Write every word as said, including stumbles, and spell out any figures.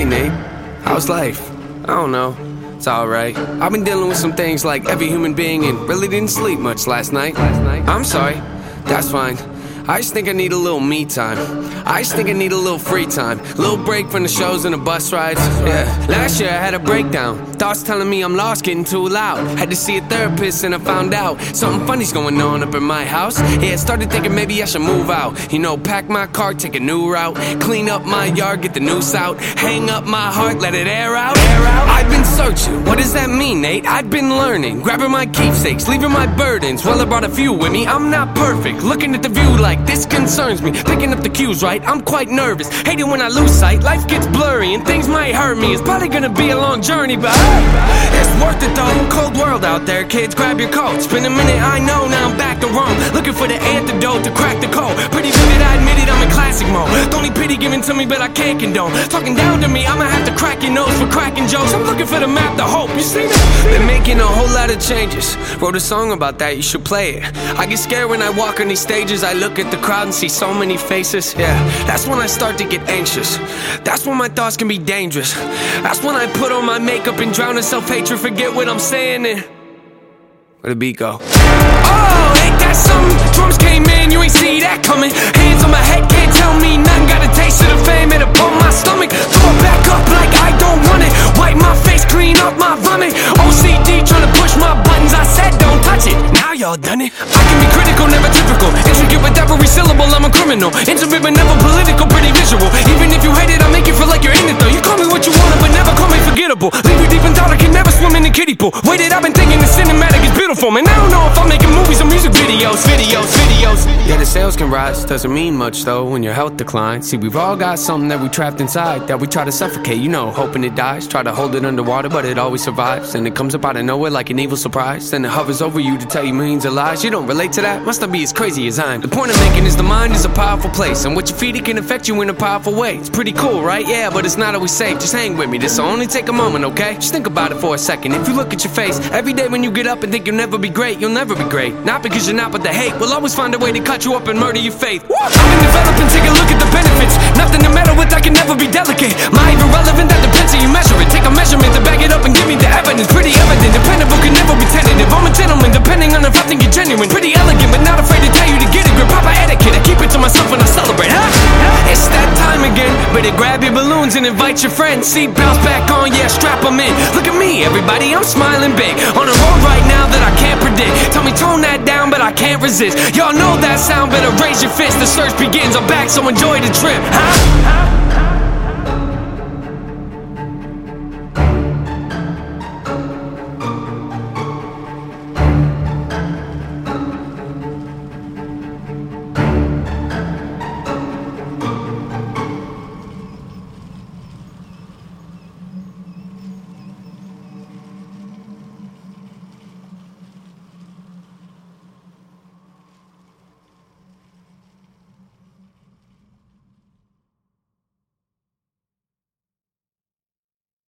Nate, how's life? I don't know, it's alright. I've been dealing with some things like every human being and really didn't sleep much last night. I'm sorry, that's fine. I just think I need a little me time. I just think I need a little free time. A little break from the shows and the bus rides. Yeah, last year I had a breakdown. Thoughts telling me I'm lost, getting too loud. Had to see a therapist and I found out something funny's going on up in my house. Yeah, started thinking maybe I should move out. You know, pack my car, take a new route. Clean up my yard, get the noose out. Hang up my heart, let it air out. Air out. I've been searching, what does that mean, Nate? I've been learning, grabbing my keepsakes, leaving my burdens. Well, I brought a few with me, I'm not perfect. Looking at the view like this concerns me. Picking up the cues right, I'm quite nervous. Hate it when I lose sight, life gets blurry and things might hurt me. It's probably gonna be a long journey, but hey, it's worth it though. Cold world out there, kids, grab your coat. It's been a minute, I know, now I'm back to Rome. Looking for the antidote to crack the code. Pretty vivid, I admit it, I'm in classic mode. The only pity given to me, but I can't condone. Talking down to me, I'ma have to crack your nose for cracking jokes. I'm looking for the map to hope, you see that? Been making a whole lot of changes. Wrote a song about that, you should play it. I get scared when I walk on these stages. I look at the crowd and see so many faces. Yeah, that's when I start to get anxious. That's when my thoughts can be dangerous. That's when I put on my makeup and drown in self-hatred. Forget what I'm saying and where'd the beat go? Oh, ain't that something? Drums came in, you ain't see that coming. Hands on my head, can't tell me nothing. Got a taste of the fame, it upon my stomach. Throw it back up like I don't want it. Wipe my face, clean up my vomit. O C D trying to push my buttons. I said don't touch it, now y'all done it. I can be critical, never typical. Intricate with every syllable, I'm a criminal. Intimate but never political, pretty visual. Even if you hate it, I make you feel like you're in it though. You call me what you want, but never call me forgettable. Leave you deep in thought, I can never swim in the kiddie pool. Waited, I've been thinking the cinematic is beautiful. Man, I don't know if I'm making movies or music videos. Videos, videos. Yeah, the sales can rise, doesn't mean much though when your health declines. See, we've all got something that we trapped inside that we try to suffocate, you know, hoping it dies. Try to hold it underwater, but it always survives. And it comes up out of nowhere like an evil surprise. Then it hovers over you to tell you millions of lies. You don't relate to that? Must not be as crazy as I am. The point I'm making is the mind is a powerful place, and what you feed it can affect you in a powerful way. It's pretty cool, right? Yeah, but it's not always safe. Just hang with me, this'll only take a moment, okay? Just think about it for a second. If you look at your face every day when you get up and think you'll never be great, you'll never be great. Not because you're not, but the hate will always find a way to cut you up and murder your faith. I've been developing, take a look at the benefits. Nothing to meddle with, I can never be delicate. My even relevant, that depends how you measure it. Take a measurement to back it up and give me the evidence. Pretty evident, dependable, can never be tentative. I'm a gentleman, depending on if I think you're genuine. Pretty elegant, but not afraid to tell you to get it. Grip proper etiquette, I keep it to myself when I celebrate, huh? It's that time again, better grab your balloons and invite your friends. See, bounce back on, yeah, strap them in. Look at me, everybody, I'm smiling big. On a road right now that I can't predict. Tell me tone that down, but I can't resist. Y'all know that sound, better raise your fist. The search begins, I'm back, so enjoy the trip, huh?